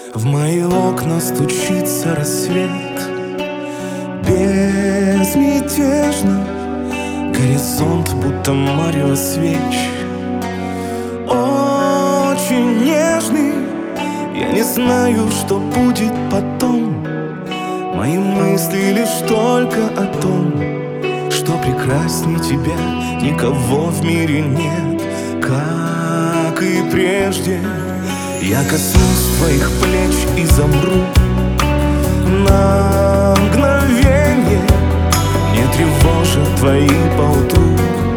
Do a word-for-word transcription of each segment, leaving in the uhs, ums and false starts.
В мои окна стучится рассвет. Безмятежно горизонт, будто марево свеч. Очень нежный, я не знаю, что будет потом. Мои мысли лишь только о том, что прекрасней тебя никого в мире нет. Как и прежде, я коснусь твоих плеч и замру на мгновенье, не тревожа твои поутру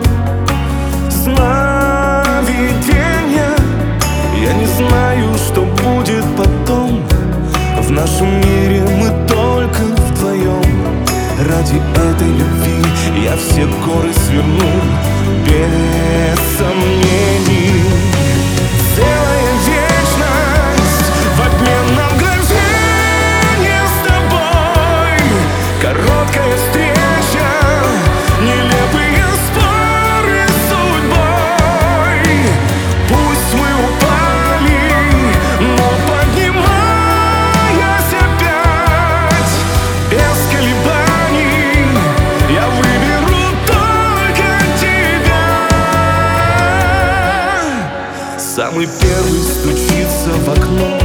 сновидения. Я не знаю, что будет потом. В нашем мире мы только вдвоем. Ради этой любви я все горы сверну без сомнений. Целая вечность в обмен на мгновение с тобой. Короткая встреча, нелепые споры с судьбой. Пусть мы упали, но поднимаясь опять, без колебаний я выберу только тебя. Самый первый стучится в окно.